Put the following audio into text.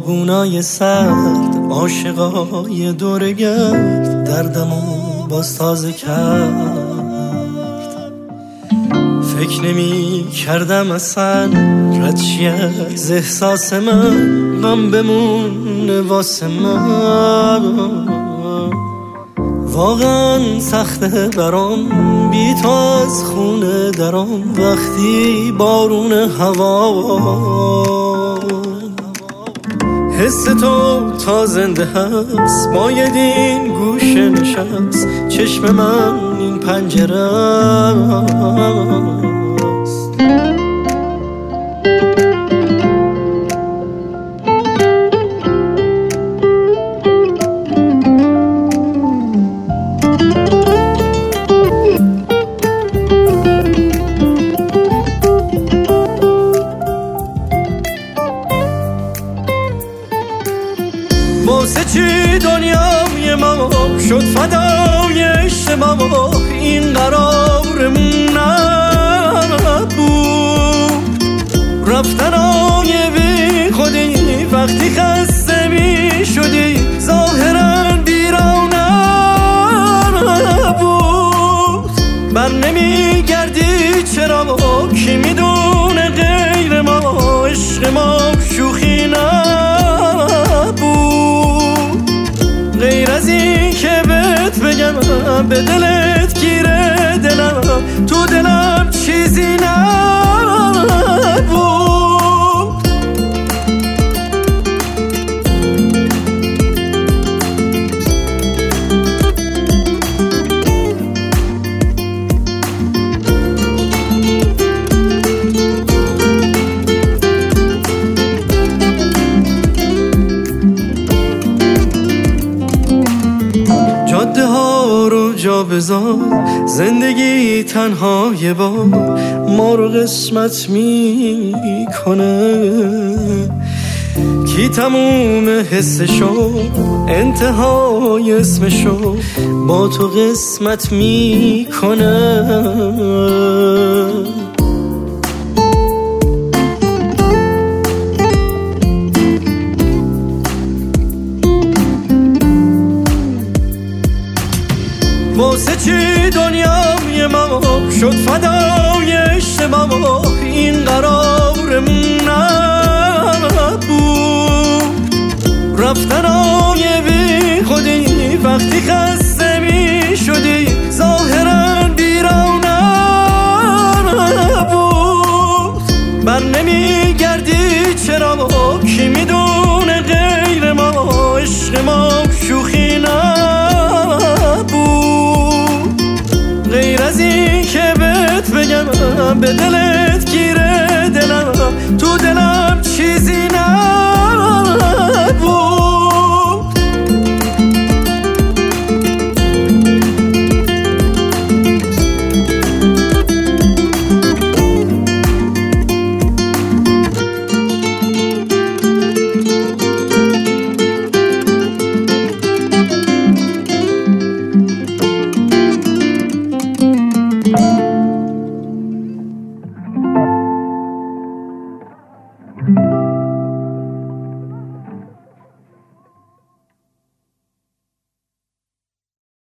داغونای سرد عاشقای دورگرد دردمو باز تازه کرد. فکر نمی کردم اصلا رد چی از احساس من، غم بمونه واسه من. واقعا سخته برام بی تو از خونه درام، وقتی بارون هوا حس تو تا زنده هست، باید این گوشه نشست، چشم من این پنجره است. واسه چی دنیای ما شد فدای عشق ما، این قرارمون نبود. رفتنای بی خودی وقتی خسته می شدی، ظاهرا بیرون نبود. بر نمی گردی چرا کی میدونه غیر ما، عشق ما شوخی نبود. غیر از این که بهت بگم به دلت گیره دلم، تو دلم چیزی نبود. جاده ها رو جا بذار، زندگی تنها یه بار ما رو قسمت میکنه. کی تموم حسشو انتهای اسمشو با تو قسمت میکنه. واسه چی دنیای ما شد فدای عشق ما، این قرارمون نبود. رفتنای بی خودی وقتی خسته می شدی، ظاهرا بیرون نبود. بر نمی گردی چرا کی میدونه غیر ما، عشق ما شوخی نبود. غیر از این که بهت بگم به دلت گیره دلم، تو دلم چیزی نبود.